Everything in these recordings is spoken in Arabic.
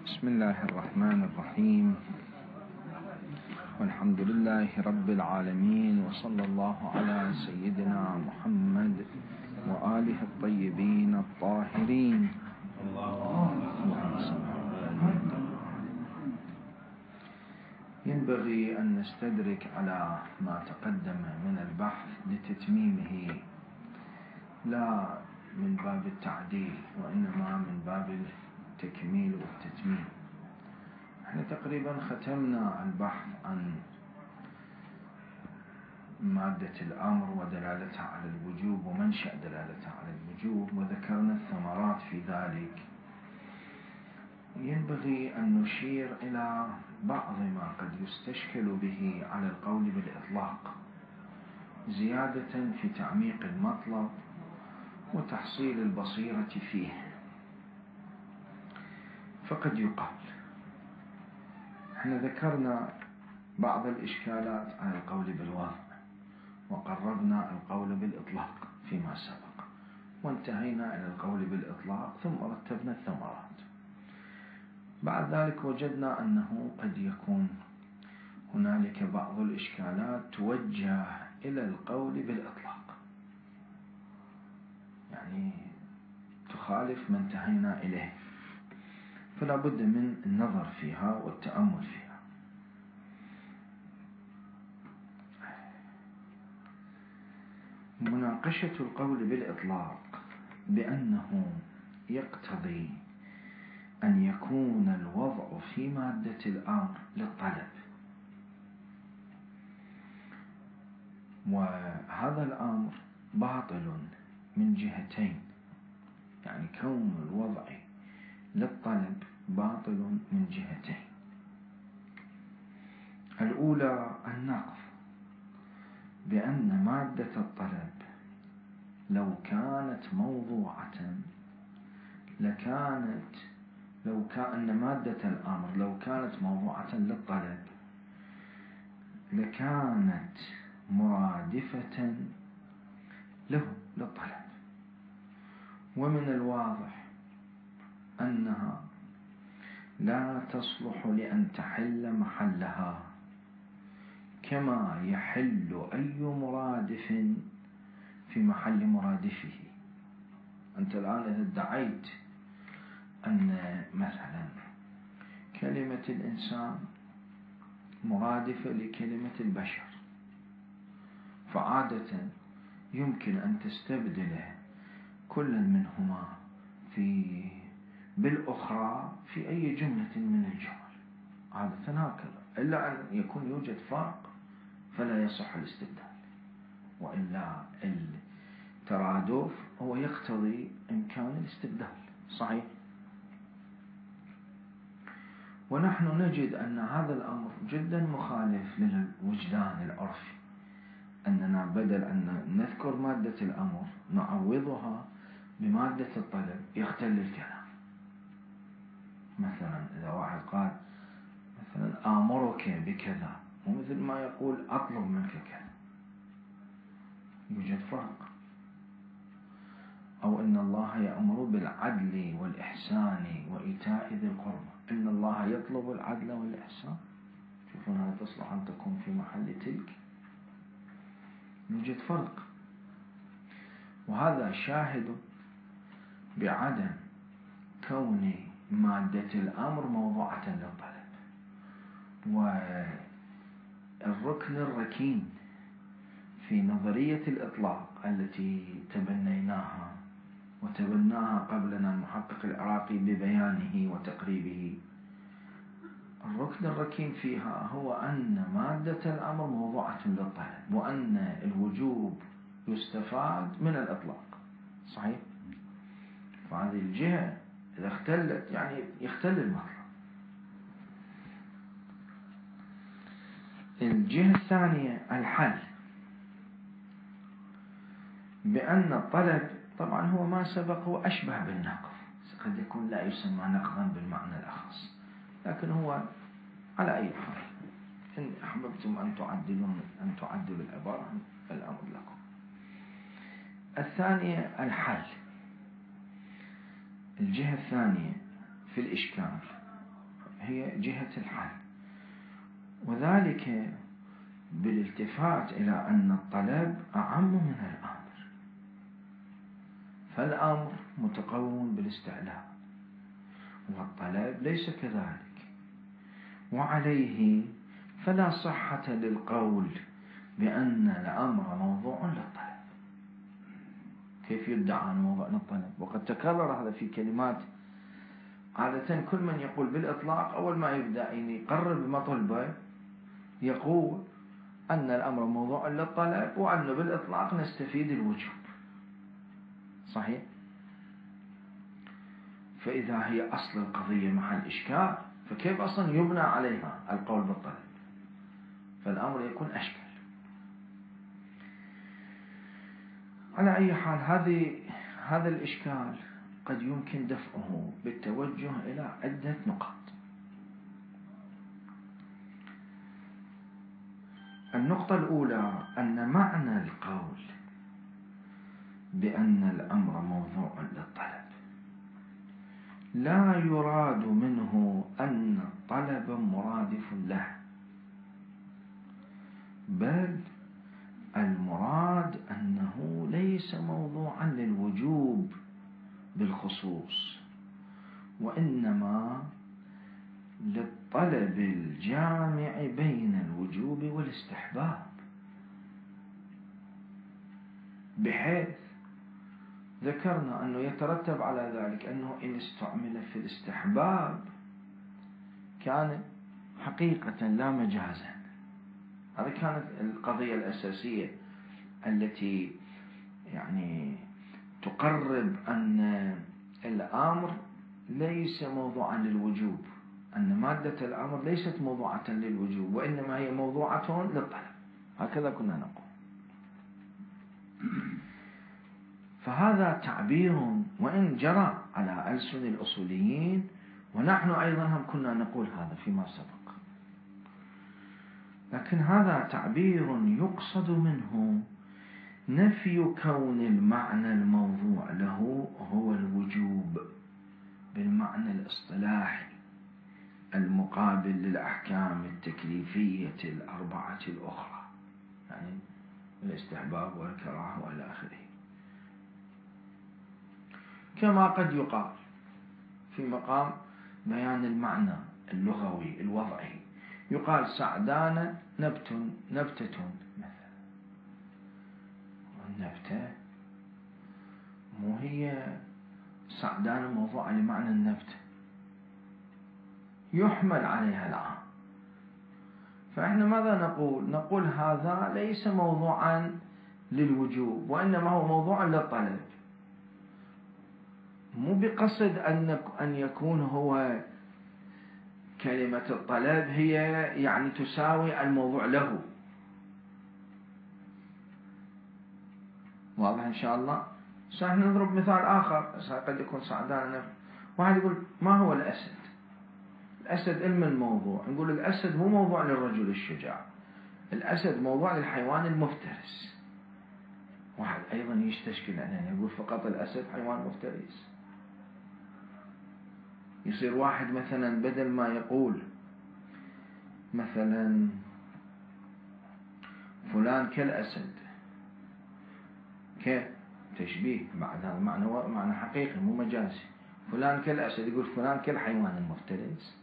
بسم الله الرحمن الرحيم، والحمد لله رب العالمين، وصلى الله على سيدنا محمد وآله الطيبين الطاهرين. ينبغي أن نستدرك على ما تقدم من البحث لتتميمه، لا من باب التعديل وإنما من باب التكميل والتتميم. احنا تقريبا ختمنا البحث عن مادة الأمر ودلالتها على الوجوب ومنشأ دلالتها على الوجوب، وذكرنا الثمرات في ذلك. ينبغي أن نشير إلى بعض ما قد يستشكل به على القول بالإطلاق، زيادة في تعميق المطلب وتحصيل البصيرة فيه. فقد يقال، احنا ذكرنا بعض الإشكالات على القول بالوضع، وقررنا القول بالإطلاق فيما سبق، وانتهينا إلى القول بالإطلاق، ثم رتبنا الثمرات. بعد ذلك وجدنا أنه قد يكون هنالك بعض الإشكالات توجه إلى القول بالإطلاق، يعني تخالف ما انتهينا إليه، فلا بد من النظر فيها والتأمل فيها. مناقشة القول بالإطلاق بأنه يقتضي أن يكون الوضع في مادة الأمر للطلب، وهذا الأمر باطل من جهتين، يعني كون الوضع للطلب باطل من جهتين. الأولى النقض، بأن مادة الطلب لو كانت موضوعة لو كان مادة الأمر لو كانت موضوعة للطلب لكانت مرادفة له للطلب، ومن الواضح أنها لا تصلح لأن تحل محلها، كما يحل أي مرادف في محل مرادفه. أنت الآن إذا ادعيت أن مثلا كلمة الإنسان مرادفة لكلمة البشر، فعادة يمكن أن تستبدل كل منهما بالأخرى في أي جملة من الجمل، عادة هكذا، إلا أن يكون يوجد فرق فلا يصح الاستبدال، وإلا الترادف هو يقتضي إمكان الاستبدال. صحيح. ونحن نجد أن هذا الأمر جدا مخالف للوجدان العرفي، أننا بدل أن نذكر مادة الأمر نعوضها بمادة الطلب، يختل الكلام. مثلا إذا واحد قال مثلا آمرك بكذا، ومثل ما يقول أطلب منك كذا، يوجد فرق. أو إن الله يأمر بالعدل والإحسان وإيتاء ذي القربى، إن الله يطلب العدل والإحسان، شوفون هذا تصلح أن تكون في محل تلك، يوجد فرق. وهذا شاهد بعدم كون مادة الأمر موضوعة للطلب. والركن الركين في نظرية الإطلاق التي تبنيناها وتبناها قبلنا المحقق العراقي ببيانه وتقريبه، الركن الركين فيها هو أن مادة الأمر موضوعة للطلب، وأن الوجوب يستفاد من الإطلاق. صحيح. فهذه الجهة إذا اختلت يعني يختل المطلب. الجهة الثانية الحل، بأن الطلب طبعا هو ما سبق هو أشبه بالنقض، قد يكون لا يسمى نقضا بالمعنى الأخص، لكن هو على أي حال إن أحببتم أن تعدلوا العبارة فالأمر لكم. الثانية الحل، الجهة الثانية في الإشكال هي جهة الحل، وذلك بالالتفات إلى أن الطلب أعم من الأمر، فالأمر متقوم بالاستعلاء والطلب ليس كذلك، وعليه فلا صحة للقول بأن الأمر موضوع للطلب. كيف يدعى أنه موضوع للطلب؟ وقد تكرر هذا في كلمات. عادة كل من يقول بالإطلاق أول ما يبدأ يقرب مطلبه يقول أن الأمر موضوع للطلب، وأنه بالإطلاق نستفيد الوجوب. صحيح؟ فإذا هي أصل القضية محل إشكال، فكيف أصلا يبنى عليها القول بالطلب؟ فالأمر يكون أشكال. على أي حال هذا الإشكال قد يمكن دفعه بالتوجه إلى عدة نقاط. النقطة الأولى أن معنى القول بأن الأمر موضوع للطلب لا يراد منه أن الطلب مرادف له، بل المراد أنه ليس موضوعا للوجوب بالخصوص، وإنما للطلب الجامع بين الوجوب والاستحباب، بحيث ذكرنا أنه يترتب على ذلك أنه إن استعمل في الاستحباب كان حقيقة لا مجازا. هذه كانت القضية الأساسية التي تقرب أن الأمر ليس موضوعا للوجوب، أن مادة الأمر ليست موضوعة للوجوب، وإنما هي موضوعة للطلب. هكذا كنا نقول. فهذا تعبير وإن جرى على ألسن الأصوليين، ونحن أيضا هم كنا نقول هذا فيما سبق، لكن هذا تعبير يقصد منه نفي كون المعنى الموضوع له هو الوجوب بالمعنى الاصطلاحي المقابل للأحكام التكليفية الأربعة الأخرى، يعني الاستحباب والكراهة وإلى آخره. كما قد يقال في مقام بيان المعنى اللغوي الوضعي، يقال سعدان نبتة مثلا، والنبتة مو هي سعدان موضوع لمعنى النبتة، يحمل عليها العام. فإحنا ماذا نقول هذا ليس موضوعا للوجوب، وإنما هو موضوع للطلب، مو بقصد أن يكون هو كلمة الطلب هي تساوي الموضوع له. واضح إن شاء الله؟ سنضرب مثال آخر قد يكون سعدان. واحد يقول ما هو الأسد؟ الأسد علم الموضوع، نقول الأسد مو موضوع للرجل الشجاع، الأسد موضوع للحيوان المفترس. واحد أيضا يستشكل علينا يقول فقط الأسد حيوان مفترس. يصير واحد مثلا بدل ما يقول مثلا فلان كالأسد كتشبيه، بعد هذا معنى حقيقي مو مجازي، فلان كالأسد، يقول فلان كالحيوان المفترس.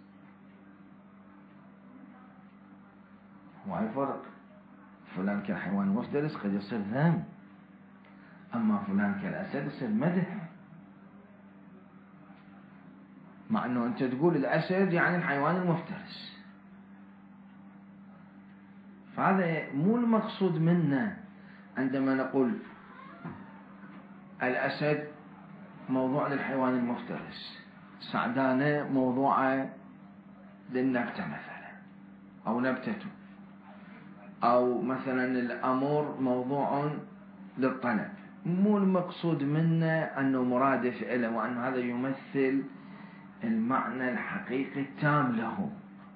وهي فرق، فلان كالحيوان المفترس قد يصير ذم، أما فلان كالأسد يصير مدح، مع أنه أنت تقول الأسد يعني الحيوان المفترس. فهذا مو المقصود منا عندما نقول الأسد موضوع للحيوان المفترس، سعدانة موضوع للنبتة مثلا أو نبتته، أو مثلا الأمر موضوع للطلب. مو المقصود منا أنه مرادف إله، وأن هذا يمثل المعنى الحقيقي التام له،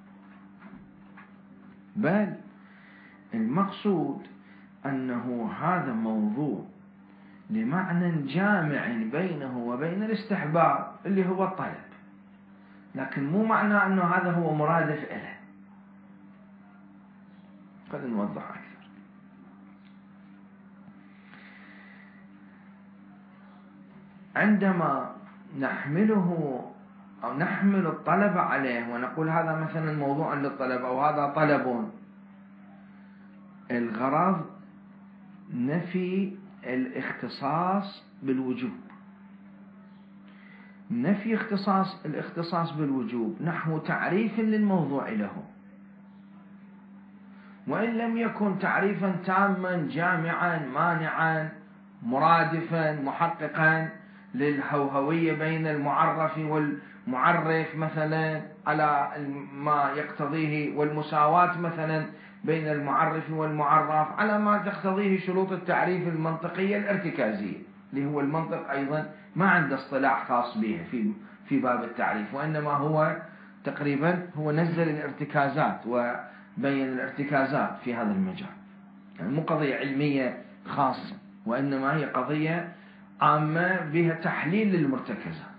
بل المقصود أنه هذا موضوع لمعنى جامع بينه وبين الاستحباب اللي هو الطلب، لكن مو معنى أنه هذا هو مرادف له. خلينا نوضح أكثر. عندما نحمله أو نحمل الطلب عليه ونقول هذا مثلا موضوع للطلب أو هذا طلب، الغرض نفي الاختصاص بالوجوب. نفي الاختصاص بالوجوب نحو تعريف للموضوع له، وإن لم يكن تعريفا تاما جامعا مانعا مرادفا محققا للهوهوية بين المعرف والمعرف مثلا على ما يقتضيه، والمساواة مثلا بين المعرف والمعرف على ما تقتضيه شروط التعريف المنطقية الارتكازية، اللي هو المنطق أيضا ما عنده اصطلاح خاص به في باب التعريف، وإنما هو تقريبا هو نزل الارتكازات وبين الارتكازات في هذا المجال. يعني مو قضية علمية خاصة، وإنما هي قضية عامة بها تحليل للمرتكزات،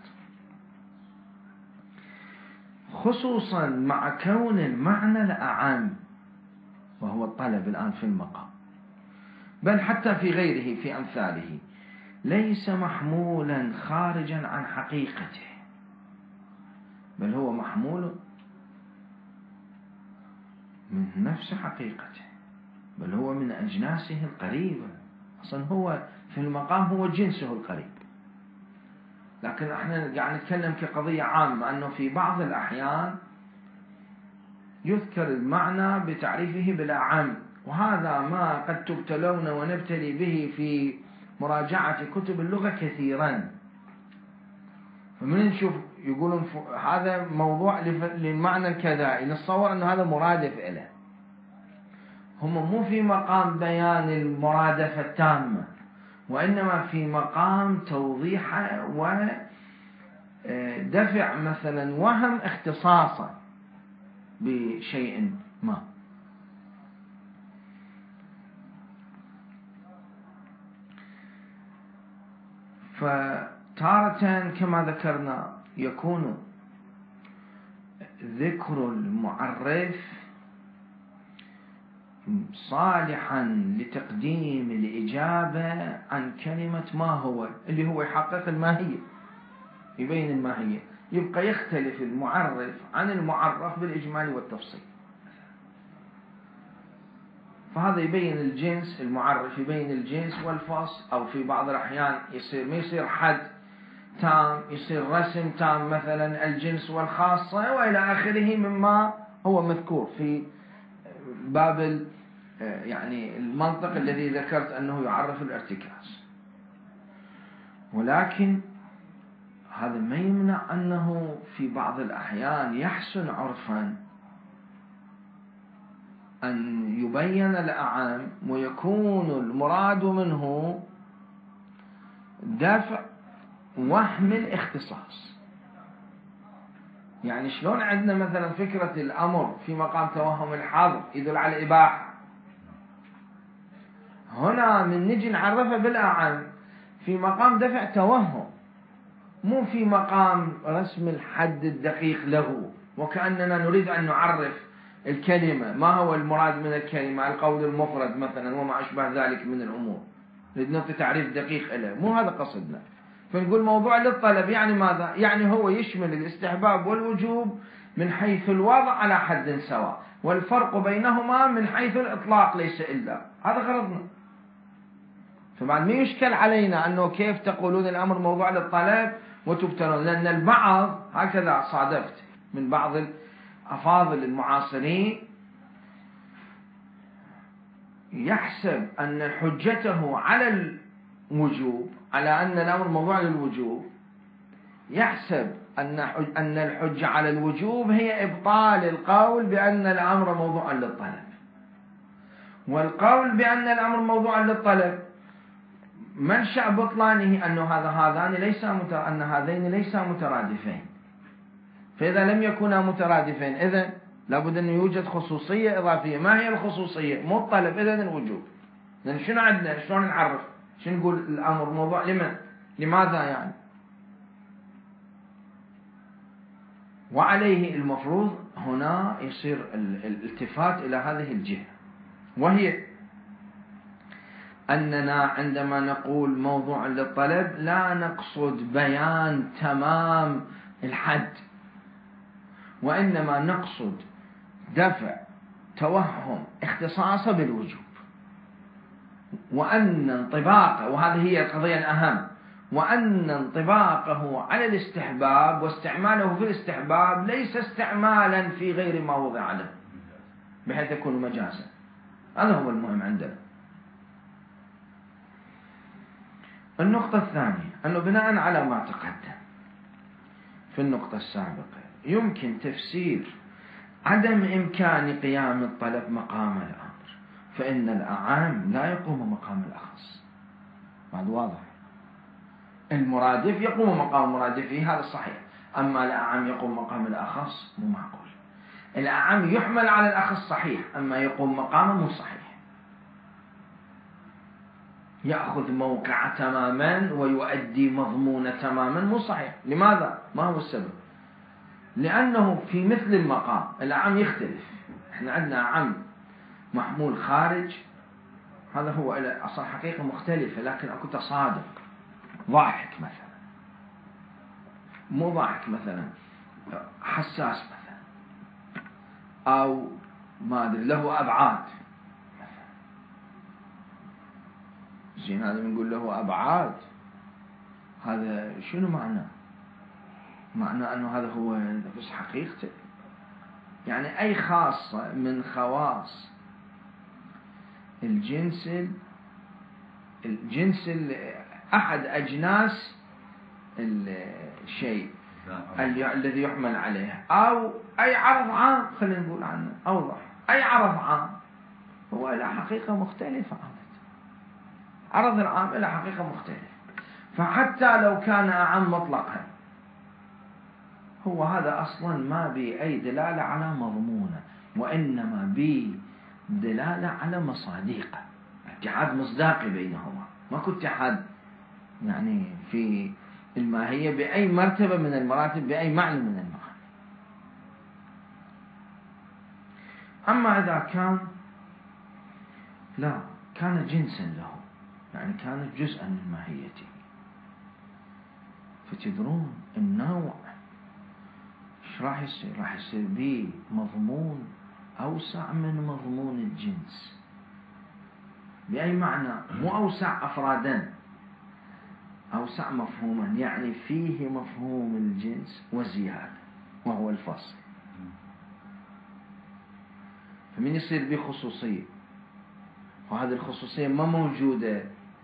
خصوصا مع كون المعنى الأعم وهو الطلب الآن في المقام، بل حتى في غيره في أمثاله، ليس محمولا خارجا عن حقيقته، بل هو محمول من نفس حقيقته، بل هو من أجناسه القريبة. أصلا هو في المقام هو جنسه القريب، لكن احنا قاعد نتكلم كقضية عامة أنه في بعض الأحيان يذكر المعنى بتعريفه بالأعم، وهذا ما قد تبتلون ونبتلي به في مراجعة كتب اللغة كثيرا. فمن نشوف يقولون هذا موضوع للمعنى الكذائي، نتصور أن هذا مرادف له. هم مو في مقام بيان المرادفة التامة، وإنما في مقام توضيح ودفع مثلا وهم اختصاصا بشيء ما. فتارة كما ذكرنا يكون ذكر المعرف صالحا لتقديم الإجابة عن كلمة ما هو، اللي هو يحقق الماهية، يبين الماهية، يبقى يختلف المعرف عن المعرف بالإجمال والتفصيل. فهذا يبين الجنس، المعرف يبين الجنس والفصل، أو في بعض الأحيان ما يصير حد تام، يصير رسم تام، مثلا الجنس والخاصة وإلى آخره مما هو مذكور في باب يعني المنطق الذي ذكرت أنه يعرف الارتكاز. ولكن هذا ما يمنع أنه في بعض الأحيان يحسن عرفا أن يبين الأعم ويكون المراد منه دفع وهم الاختصاص. يعني شلون عندنا مثلا فكرة الأمر في مقام توهم الحظر يدل على الإباحة، هنا من نجي نعرفه بالأعم في مقام دفع توهم، مو في مقام رسم الحد الدقيق له، وكأننا نريد أن نعرف الكلمة، ما هو المراد من الكلمة، القول المفرد مثلا وما أشبه ذلك من الأمور، نريد نعطي تعريف دقيق له، مو هذا قصدنا. فنقول موضوع للطلب يعني ماذا؟ يعني هو يشمل الاستحباب والوجوب من حيث الوضع على حد سواء، والفرق بينهما من حيث الإطلاق ليس إلا، هذا غرضنا. فبعد ما يشكل علينا أنه كيف تقولون الأمر موضوع للطلب وتبتلون، لأن البعض هكذا صادفت من بعض الأفاضل المعاصرين يحسب أن حجته على الوجوب، على أن الأمر موضوع للوجوب، يحسب أن الحجة على الوجوب هي إبطال القول بأن الأمر موضوع للطلب، والقول بأن الأمر موضوع للطلب منشأ بطلانه أن هذين ليسا مترادفين. فإذا لم يكونا مترادفين إذن لابد أن يوجد خصوصية إضافية. ما هي الخصوصية؟ مو الطلب إذن الوجوب. لأن شنو عندنا؟ شلون نعرف؟ شنو نقول الأمر موضوع لمن؟ لماذا يعني؟ وعليه المفروض هنا يصير الالتفات إلى هذه الجهة، وهي أننا عندما نقول موضوع للطلب لا نقصد بيان تمام الحد، وإنما نقصد دفع توهم اختصاصه بالوجوب، وأن انطباقه، وهذه هي القضية الأهم، وأن انطباقه على الاستحباب واستعماله في الاستحباب ليس استعمالا في غير ما وضع له بحيث يكون مجازا. هذا هو المهم عندنا. النقطة الثانية أنه بناء على ما تقدم في النقطة السابقة يمكن تفسير عدم إمكان قيام الطلب مقام الأمر، فإن الأعام لا يقوم مقام الأخص، هذا واضح. المرادف يقوم مقام مرادفه، هذا صحيح، أما الأعام يقوم مقام الأخص مو معقول. الأعام يحمل على الأخص صحيح، أما يقوم مقامه مو صحيح، يأخذ موقع تماما ويؤدي مضمون تماما مو صحيح. لماذا؟ ما هو السبب؟ لأنه في مثل المقام الأعم يختلف. احنا عندنا أعم محمول خارج، هذا هو أصلا حقيقة مختلفة، لكن أكو تصادم. ضاحك مثلا، مو ضاحك مثلا، حساس مثلا، أو ما أدري له أبعاد مثلا. زين هذا بنقول له أبعاد، هذا شنو معناه؟ معناه أنه هذا هو نفس حقيقته. يعني أي خاصة من خواص الجنس أحد أجناس الشيء الذي يحمل عليه، أو أي عرض عام، خلينا نقول عنه أوضح، أي عرض عام هو له حقيقة مختلفة. عرض العام له حقيقة مختلفة، فحتى لو كان أعم مطلقا هو هذا أصلا ما بي أي دلالة على مضمونه، وإنما بي دلالة على مصادقه، اتحاد مصداقي بينهما، ماكو اتحاد يعني في الماهية بأي مرتبة من المراتب، بأي معنى من المعنى. أما إذا كان جنسا له، يعني كانت جزءا من ماهيته، فتدرون النوع ايش راح يصير؟ راح يصير به مضمون أوسع من مضمون الجنس. بأي معنى؟ مو أوسع أفرادا، أوسع مفهوما، يعني فيه مفهوم الجنس وزيادة، وهو الفصل. فمن يصير به خصوصية، وهذه الخصوصية ما موجودة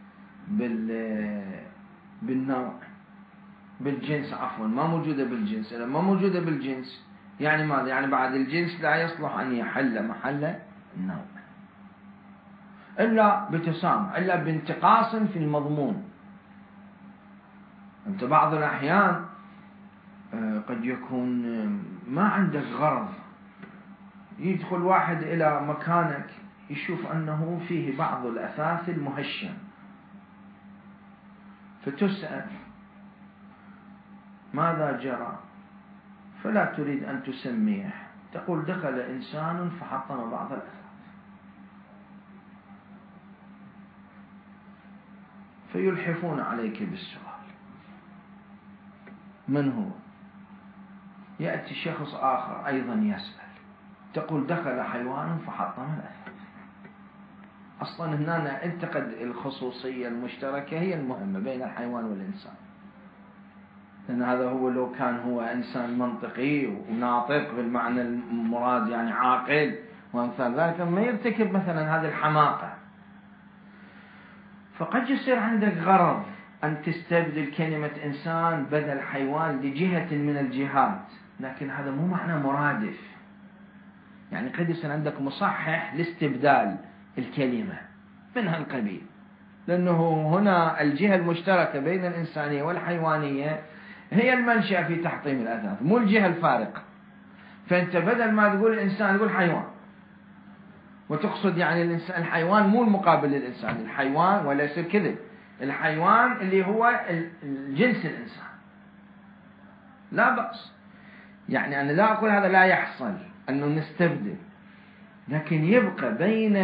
بالنوع، بالجنس عفوا، ما موجودة بالجنس. إذا ما موجودة بالجنس يعني ماذا؟ يعني بعد الجنس لا يصلح أن يحل محل النوع إلا بتسامح، إلا بانتقاص في المضمون. أنت بعض الأحيان قد يكون ما عندك غرض، يدخل واحد إلى مكانك يشوف أنه فيه بعض الأثاث المهشم، فتسأل ماذا جرى؟ فلا تريد أن تسميه، تقول دخل إنسان فحطم بعض الأثاث، فيلحفون عليك بالسؤال من هو؟ يأتي شخص آخر أيضا يسأل، تقول دخل حيوان فحطم الأثاث. أصلا هنا انتقد الخصوصية المشتركة هي المهمة بين الحيوان والإنسان، لأن هذا هو لو كان هو إنسان منطقي وناطق بالمعنى المراد، يعني عاقل وأمثال ذلك، ما يرتكب مثلا هذه الحماقة. فقد يصير عندك غرض أن تستبدل كلمة إنسان بدل حيوان لجهة من الجهات، لكن هذا مو معنى مرادف. يعني قد يصير عندك مصحح لاستبدال الكلمة من هالقبيل، لأنه هنا الجهة المشتركة بين الإنسانية والحيوانية هي المنشأ في تحطيم الأثاث، مو الجهة الفارقة. فأنت بدل ما تقول الإنسان تقول حيوان، وتقصد يعني الإنسان، الحيوان مو المقابل للإنسان، الحيوان، ولا يصير كذب، الحيوان اللي هو الجنس الإنسان، لا بأس. يعني أنا لا أقول هذا لا يحصل أنه نستبدل، لكن يبقى بين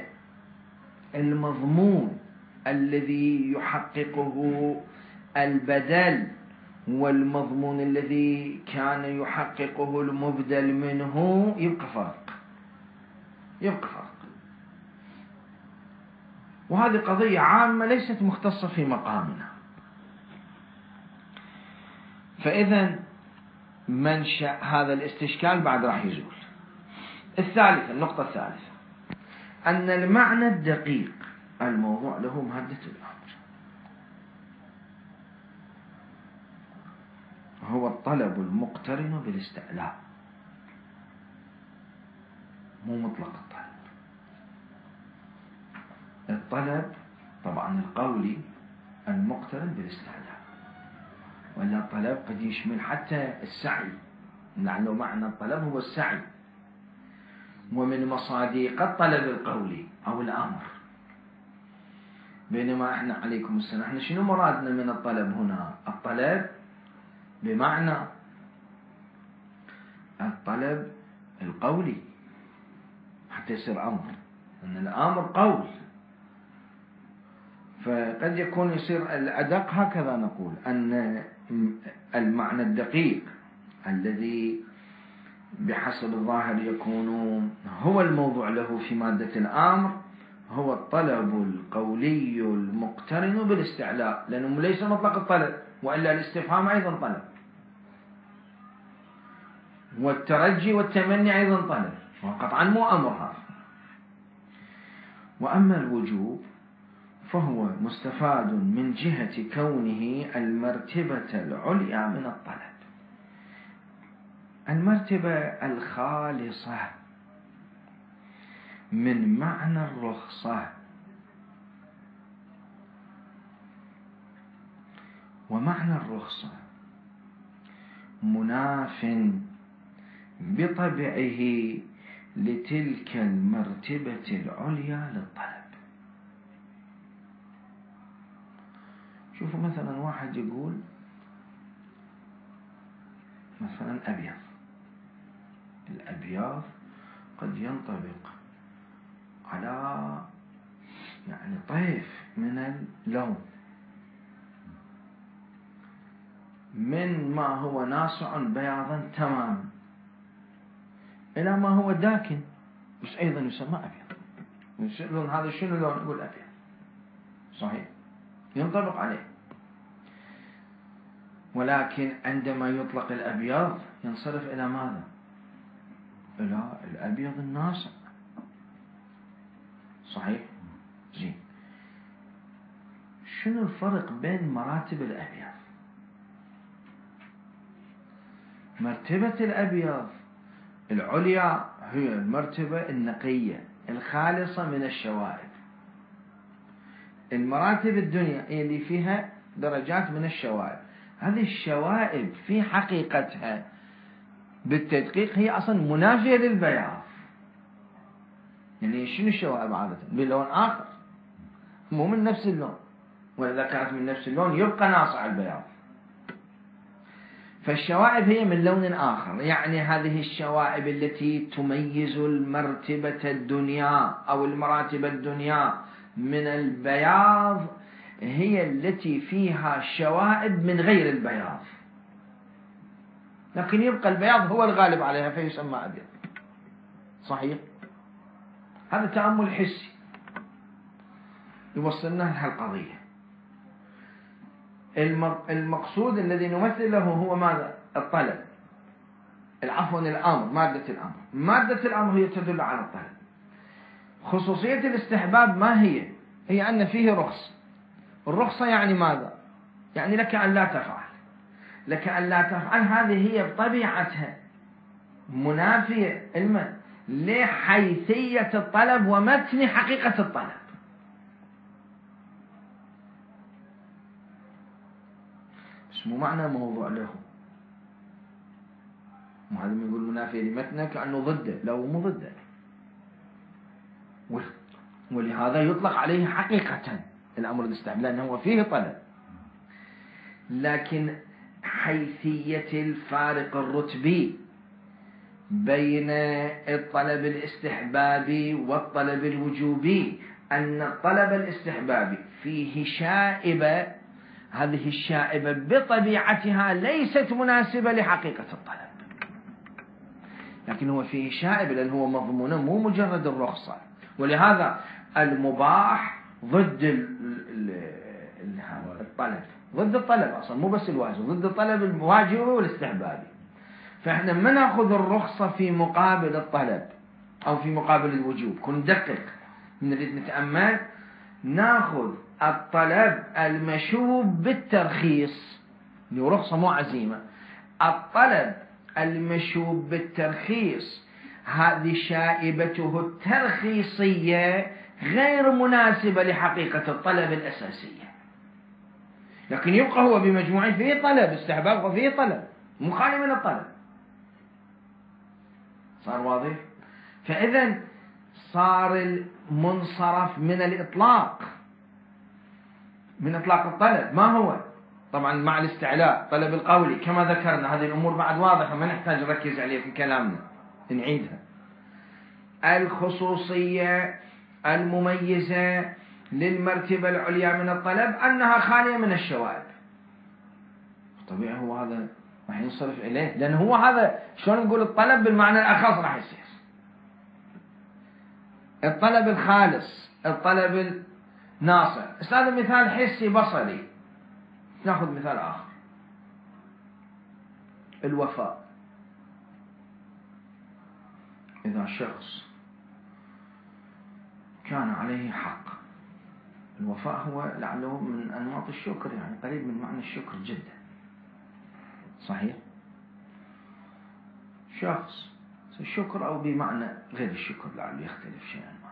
المضمون الذي يحققه البدل والمضمون الذي كان يحققه المبدل منه يبقى فرق. وهذه قضية عامة ليست مختصة في مقامنا. فإذا منشأ هذا الاستشكال بعد راح يزول. النقطة الثالثة أن المعنى الدقيق الموضوع له مادة الأمر هو الطلب المقترن بالاستعلاء، مو مطلق الطلب طبعا القولي المقترن بالاستعلاء، ولا الطلب قد يشمل حتى السعي، لأنه معنى الطلب هو السعي، ومن مصادق الطلب القولي أو الأمر. بينما احنا عليكم السلام احنا شنو مرادنا من الطلب هنا؟ الطلب بمعنى الطلب القولي حتى يصير أمر، أن الأمر قول. فقد يكون يصير الأدق هكذا نقول أن المعنى الدقيق الذي بحسب الظاهر يكون هو الموضوع له في مادة الأمر هو الطلب القولي المقترن بالاستعلاء، لأنه ليس مطلق الطلب، وإلا الاستفهام أيضا طلب، والترجي والتمني أيضا طلب، وقطعا مو أمر هذا. وأما الوجوب فهو مستفاد من جهة كونه المرتبة العليا من الطلب، المرتبة الخالصة من معنى الرخصة. ومعنى الرخصة مناف بطبعه لتلك المرتبة العليا للطلب. شوفوا مثلا واحد يقول مثلا أبيض، الأبيض قد ينطبق على يعني طيف من اللون، من ما هو ناصع بياضا تماما إلى ما هو داكن بس أيضا يسمى أبيض. اللون هذا شنو لون؟ يقول أبيض، صحيح ينطبق عليه. ولكن عندما يطلق الأبيض ينصرف إلى ماذا؟ إلى الأبيض الناصع، صحيح؟ زين، شنو الفرق بين مراتب الأبيض؟ مرتبة الأبيض العليا هي المرتبة النقية الخالصة من الشوائب. المراتب الدنيا اللي فيها درجات من الشوائب، هذه الشوائب في حقيقتها بالتدقيق هي أصلا منافية للبياض. يعني شنو الشوائب عادة؟ بلون آخر، مو من نفس اللون، وإذا كانت من نفس اللون يبقى ناصع البياض. فالشوائب هي من لون آخر، يعني هذه الشوائب التي تميز المرتبة الدنيا أو المراتب الدنيا من البياض هي التي فيها شوائب من غير البياض، لكن يبقى البياض هو الغالب عليها فيسمى أبيض، صحيح؟ هذا تأمل حسي يوصلنا لهالقضية. المقصود الذي نمثل له هو ماذا؟ الطلب، الأمر، مادة الأمر. مادة الأمر هي تدل على الطلب. خصوصية الاستحباب ما هي؟ هي أن فيه رخصة. الرخصة يعني ماذا؟ يعني لك أن لا تفعل، لك أن لا تفعل، هذه هي بطبيعتها منافية لحيثية الطلب ومتن حقيقة الطلب. بس مو معنى موضوع له، وهذا من يقول منافية لمتنه كأنه ضده، لو مو ضده، ولهذا يطلق عليه حقيقة الأمر الاستحباب لأنه فيه طلب. لكن حيثية الفارق الرتبي بين الطلب الاستحبابي والطلب الوجوبي، أن الطلب الاستحبابي فيه شائبة، هذه الشائبة بطبيعتها ليست مناسبة لحقيقة الطلب، لكن هو فيه شائبة لأنه هو مضمونه مو مجرد الرخصة. ولهذا المباح ضد الطلب، ضد الطلب أصلا، مو بس الواجب، ضد الطلب الواجب والاستحبابي. فإحنا ما نأخذ الرخصة في مقابل الطلب أو في مقابل الوجوب، كن دقق، نريد نتأمل، نأخذ الطلب المشوب بالترخيص اللي هو رخصة مو عزيمة، الطلب المشوب بالترخيص هذه شائبته الترخيصية غير مناسبة لحقيقة الطلب الأساسية، لكن يبقى هو بمجموعه فيه طلب استحباب وفيه طلب مخالف من الطلب. صار واضح؟ فإذا صار المنصرف من الإطلاق، من إطلاق الطلب ما هو طبعا مع الاستعلاء طلب القولي كما ذكرنا، هذه الأمور بعد واضحة ما نحتاج نركز عليها في كلامنا، نعيدها. الخصوصية المميزة للمرتبة العليا من الطلب أنها خالية من الشوائب. طبيعي هو هذا راح ينصرف إليه، لأن هو هذا شلون نقول الطلب بالمعنى الأخص راح يصير الطلب الخالص، الطلب الناصع. هذا مثال حسي بصري. نأخذ مثال آخر، الوفاء. إذا شخص كان عليه حق، الوفاء هو لعله من أنماط الشكر، يعني قريب من معنى الشكر جدا، صحيح؟ شخص الشكر أو بمعنى غير الشكر لعله يختلف شيئا ما.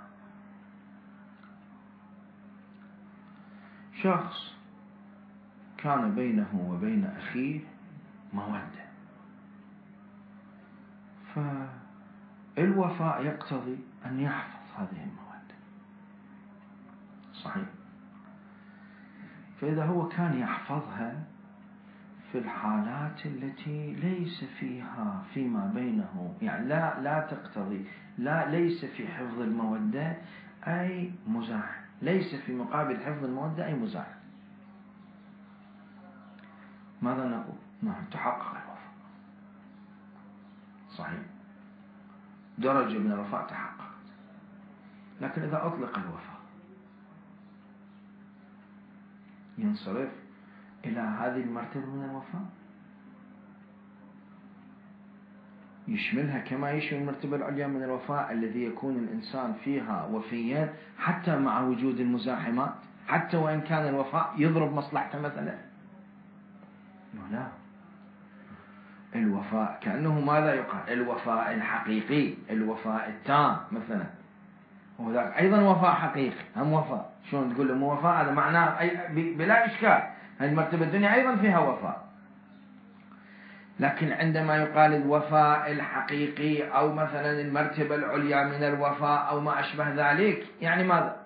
شخص كان بينه وبين أخيه مودة، فالوفاء يقتضي أن يحفظ هذه المودة، صحيح؟ فإذا هو كان يحفظها في الحالات التي ليس فيها فيما بينه، يعني لا تقتضي، ليس في حفظ المودة أي مزاح، ليس في مقابل حفظ المودة أي مزاح، ماذا نقول؟ نعم تحقق الوفاء، صحيح، درجة من الوفاء تحققت. لكن إذا أطلق الوفاء ينصرف إلى هذه المرتبة من الوفاء، يشملها كما يشمل المرتبة العليا من الوفاء الذي يكون الإنسان فيها وفيا حتى مع وجود المزاحمات، حتى وإن كان الوفاء يضرب مصلحته مثلا. لا، الوفاء كأنه ماذا يقال؟ الوفاء الحقيقي، الوفاء التام مثلا، وذاك أيضا وفاء حقيقي، هم وفاء. شلون تقول له مو وفاء؟ هذا معناه بلا إشكال المرتبة الدنيا أيضا فيها وفاء. لكن عندما يقال الوفاء الحقيقي أو مثلا المرتبة العليا من الوفاء أو ما أشبه ذلك، يعني ماذا؟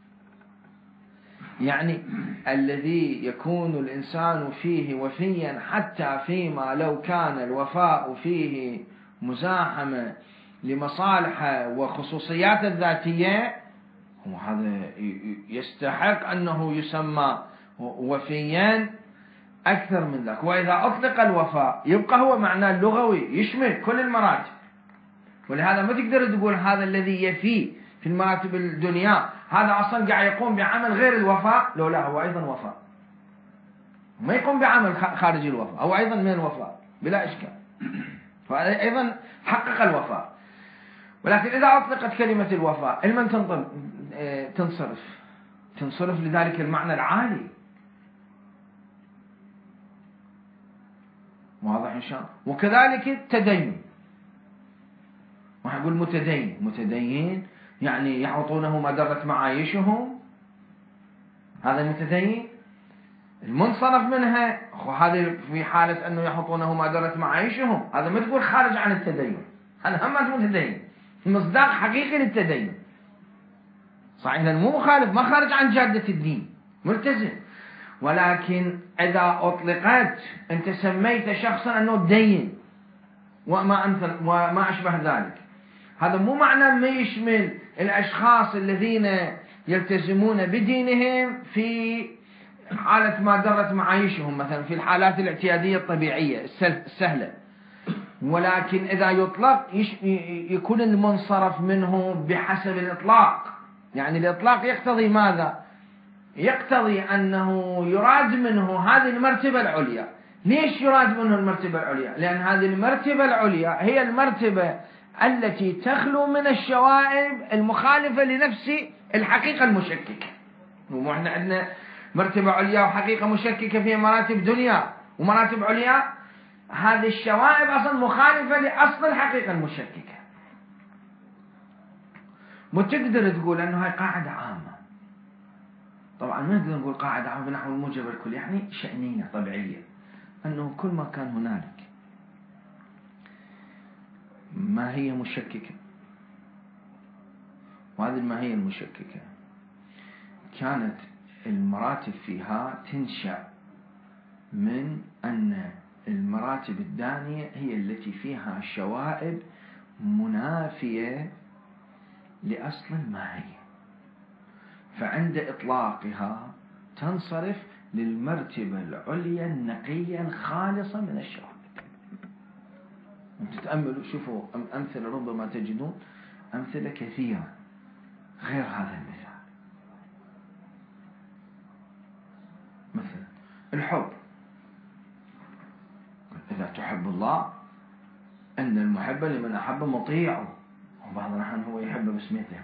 يعني الذي يكون الإنسان فيه وفيا حتى فيما لو كان الوفاء فيه مزاحمة لمصالحه وخصوصيات الذاتية، وهذا يستحق أنه يسمى وفيا أكثر من ذلك. وإذا أطلق الوفاء يبقى هو معناه اللغوي يشمل كل المراتب، ولهذا ما تقدر تقول هذا الذي يفي في المراتب الدنيا هذا أصلا قاعد يقوم بعمل غير الوفاء، لا هو أيضا وفاء، ما يقوم بعمل خارج الوفاء، هو أيضا من الوفاء بلا إشكال، فهذا أيضا حقق الوفاء. ولكن إذا أطلقت كلمة الوفاء لمن تنصرف لذلك المعنى العالي. واضح إن شاء الله؟ وكذلك التدين، وحنقول متدين يعني يحوطونه ما درت معايشهم، هذا متدين. المنصرف منها هذا في حالة أنه يحوطونه ما درت معايشهم، هذا ما تقول خارج عن التدين، هذا هم متدين، مصداق حقيقي للتدين، صحيح، لأنه مو مخالف، ما خارج عن جادة الدين، ملتزم. ولكن إذا أطلقت أنت سميت شخصا أنه دين وما أشبه ذلك، هذا مو معنى ما يشمل الأشخاص الذين يلتزمون بدينهم في حالة ما درت معايشهم، مثلا في الحالات الاعتيادية الطبيعية السهلة. ولكن إذا يطلق يكون المنصرف منه بحسب الإطلاق. يعني الإطلاق يقتضي ماذا؟ يقتضي أنه يراد منه هذه المرتبة العليا. ليش يراد منه المرتبة العليا؟ لأن هذه المرتبة العليا هي المرتبة التي تخلو من الشوائب المخالفة لنفس الحقيقة المشككة. وإحنا عندنا مرتبة عليا وحقيقة مشككة في مراتب دنيا ومراتب عليا، هذه الشوائب أصلا مخالفة لأصل الحقيقة المشككة. وتقدر تقول أنه هاي قاعدة عامة. طبعا ما نقدر نقول قاعدة عامة بنحو الموجب الكل، يعني شأنية طبيعية، أنه كل ما كان هنالك ماهية مشككة، وهذه الماهية المشككة كانت المراتب فيها تنشأ من أن المراتب الدانية هي التي فيها شوائب منافية لأصل الماهية، فعند إطلاقها تنصرف للمرتبة العليا النقية الخالصة من الشوائب. تتأملوا شوفوا أمثلة، ربما تجدون أمثلة كثيرة غير هذا المثال. مثلا الحب، إذا تحب الله أن المحب لمن أحب مطيعه، وبعض الأحيان هو يحب بسميته.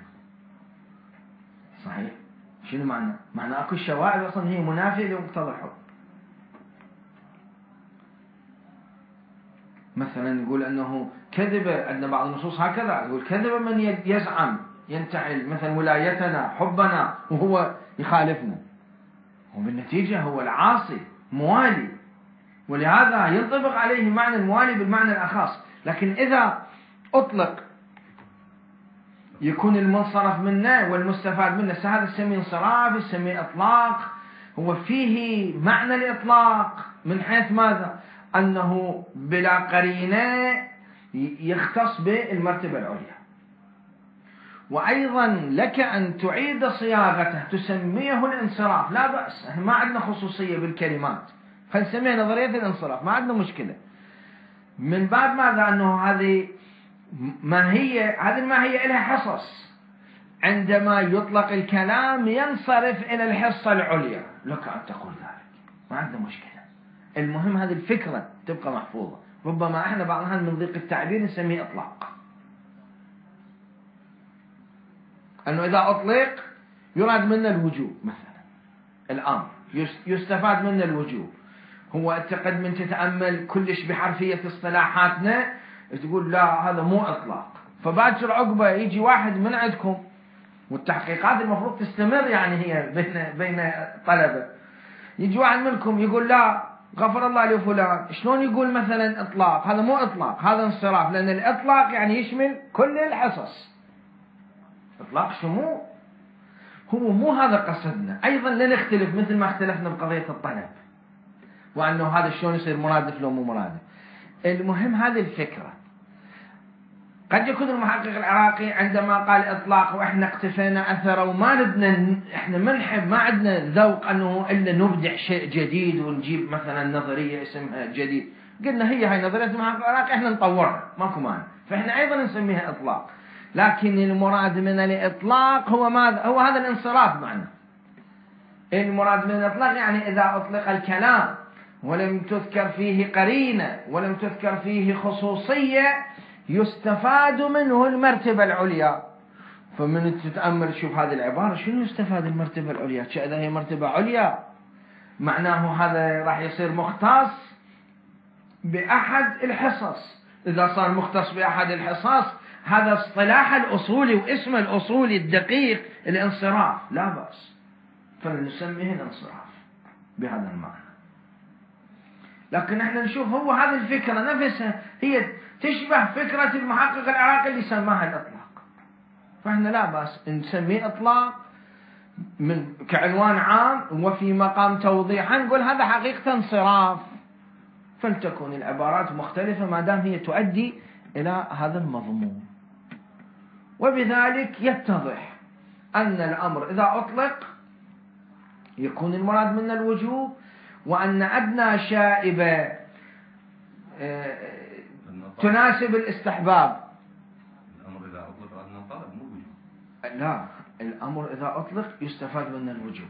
صحيح؟ شنو معنى؟ معنى أكو الشوائب أصلا هي منافية لمقتضى الحب. مثلا يقول أنه كذب، عندنا بعض النصوص هكذا يقول كذب من يزعم ينتحل مثلا ولايتنا حبنا وهو يخالفنا، وبالنتيجة هو العاصي موالي، ولهذا ينطبق عليه معنى الموالي بالمعنى الأخص. لكن إذا أطلق يكون المنصرف منه والمستفاد منه، هذا السمي انصراف، السمي إطلاق. هو فيه معنى الإطلاق من حيث ماذا؟ أنه بلا قرينة يختص بالمرتبة العليا. وأيضا لك أن تعيد صياغته تسميه الانصراف، لا بأس، احنا ما عندنا خصوصية بالكلمات، فنسميها نظرية الانصراف، ما عندنا مشكلة. من بعد ماذا؟ أنه هذه الماهية لها حصص، عندما يطلق الكلام ينصرف إلى الحصة العليا، لك أن تقول ذلك، ما عندنا مشكلة. المهم هذه الفكرة تبقى محفوظة. ربما احنا بعضها من ضيق التعبير نسميه إطلاق، أنه إذا أطلق يراد منا الوجوب مثلا، الأمر يستفاد منا الوجوب. هو أعتقد من تتأمل كلش بحرفية اصطلاحاتنا تقول لا هذا مو إطلاق، فباكر عقبة يجي واحد من عندكم، والتحقيقات المفروض تستمر يعني هي بين طلبة، يجي واحد منكم يقول لا غفر الله لفلان، شلون يقول مثلا إطلاق؟ هذا مو إطلاق، هذا انصراف، لأن الإطلاق يعني يشمل كل الحصص. إطلاق شمول، هو مو هذا قصدنا. أيضا لا نختلف مثل ما اختلفنا بقضية الطلب، وأنه هذا شلون يصير مرادف لو مو مرادف. المهم هذه الفكرة. قد يكون المحقق العراقي عندما قال إطلاق وإحنا اقتفينا أثره وما ردنا، إحنا منحب ما عندنا ذوق أنه إلا نبدع شيء جديد ونجيب مثلا نظرية اسمها جديد، قلنا هاي نظرية المحقق العراقي إحنا نطورها ماكو مانع، فإحنا أيضا نسميها إطلاق. لكن المراد من الإطلاق هو ماذا؟ هو هذا الانصراف معنى. المراد من الإطلاق يعني إذا أطلق الكلام ولم تذكر فيه قرينة ولم تذكر فيه خصوصية يستفاد منه المرتبة العليا. فمن تتأمل شوف هذه العبارة شنو يستفاد المرتبة العليا؟ إذا هي مرتبة عليا معناه هذا راح يصير مختص بأحد الحصص. إذا صار مختص بأحد الحصص هذا اصطلاح الأصولي واسم الأصولي الدقيق الانصراف، لا بأس، فنسميه الانصراف بهذا المعنى. لكن احنا نشوف هو هذه الفكرة نفسها هي تشبه فكرة المحقق العراقي اللي سماها الإطلاق، فاحنا لا بأس نسميه إطلاق كعنوان عام وفي مقام توضيح، نقول هذا حقيقة انصراف، فلتكن العبارات مختلفة ما دام هي تؤدي إلى هذا المضمون. وبذلك يتضح أن الأمر إذا أطلق يكون المراد من الوجوب، وأن أدنى شائبة تناسب الاستحباب. الأمر إذا أطلق أدنى طلب مو وجوب. لا، الأمر إذا أطلق يستفاد من الوجوب.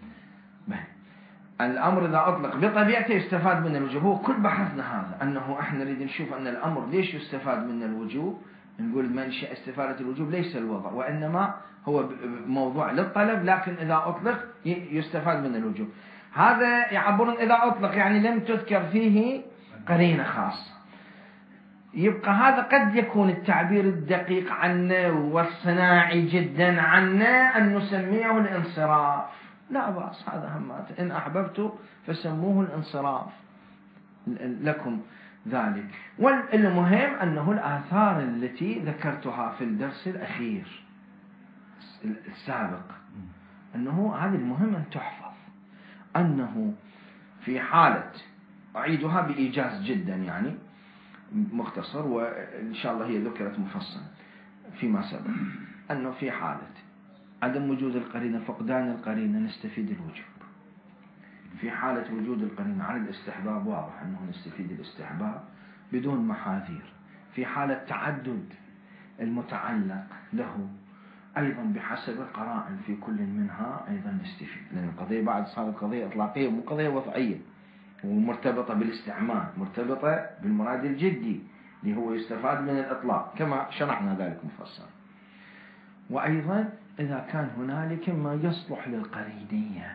الأمر إذا أطلق بطبيعته يستفاد من الوجوب. هو كل بحثنا هذا أنه إحنا نريد نشوف أن الأمر ليش يستفاد من الوجوب. نقول منشأ استفادة الوجوب ليس الوضع، وإنما هو موضوع للطلب، لكن إذا أطلق يستفاد من الوجوب. هذا يعبرون إذا أطلق يعني لم تذكر فيه قرينة خاصة. يبقى هذا قد يكون التعبير الدقيق عنه والصناعي جدا عنه أن نسميه الانصراف. لا بأس، هذا همات، إن أحببت فسموه الانصراف لكم ذلك. والمهم أنه الآثار التي ذكرتها في الدرس الأخير السابق، أنه هذه المهم أن تحفظ، أنه في حالة، أعيدها بإيجاز جدا يعني مختصر، وإن شاء الله هي ذكرت مفصلا فيما سبق، أنه في حالة عدم وجود القرينة، فقدان القرينة، نستفيد الوجوب. في حالة وجود القرينة على الاستحباب واضح أنه نستفيد الاستحباب بدون محاذير. في حالة تعدد المتعلق له أيضا بحسب القرائن في كل منها أيضا نستفيد، لأن القضية بعد صارت قضية إطلاقية مو قضية وضعية، ومرتبطة بالاستعمال، مرتبطة بالمراد الجدي اللي هو يستفاد من الإطلاق كما شرحنا ذلك مفصل. وأيضا إذا كان هنالك ما يصلح للقرينية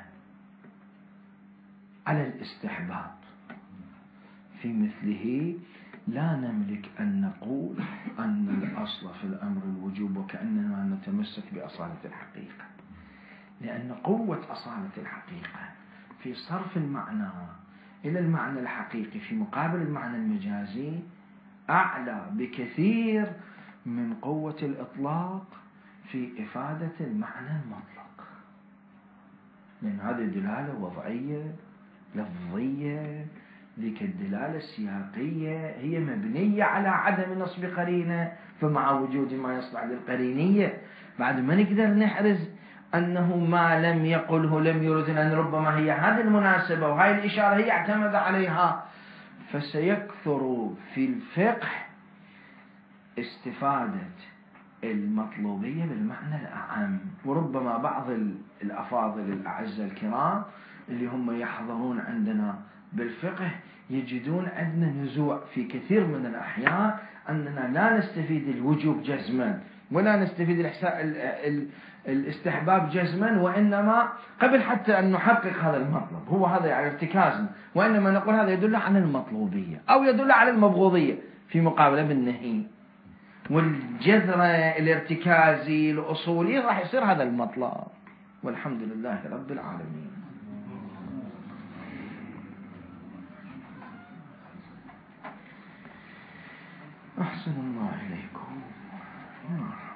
على الاستحباب، في مثله لا نملك أن نقول أن الأصل في الأمر الوجوب وكأننا نتمسك بأصالة الحقيقة، لأن قوة أصالة الحقيقة في صرف المعنى إلى المعنى الحقيقي في مقابل المعنى المجازي أعلى بكثير من قوة الإطلاق في إفادة المعنى المطلق، لأن هذه دلالة وضعية لفظية، ذيك الدلالة السياقية هي مبنية على عدم نصب قرينة، فمع وجود ما يصلح للقرينية بعد ما نقدر نحرز أنه ما لم يقله لم يرد، لأن ربما هي هذه المناسبة وهذه الإشارة هي اعتمد عليها. فسيكثر في الفقه استفادة المطلوبية بالمعنى الأعم. وربما بعض الأفاضل الأعزة الكرام اللي هم يحضرون عندنا بالفقه يجدون عندنا نزوع في كثير من الأحيان أننا لا نستفيد الوجوب جزما ولا نستفيد الاستحباب جزما، وإنما قبل حتى أن نحقق هذا المطلب، هو هذا يعني ارتكازنا، وإنما نقول هذا يدل على المطلوبية أو يدل على المبغوضية في مقابلة بالنهي. والجذر الارتكازي الأصولي راح يصير هذا المطلب. والحمد لله رب العالمين. أحسن الله إليكم.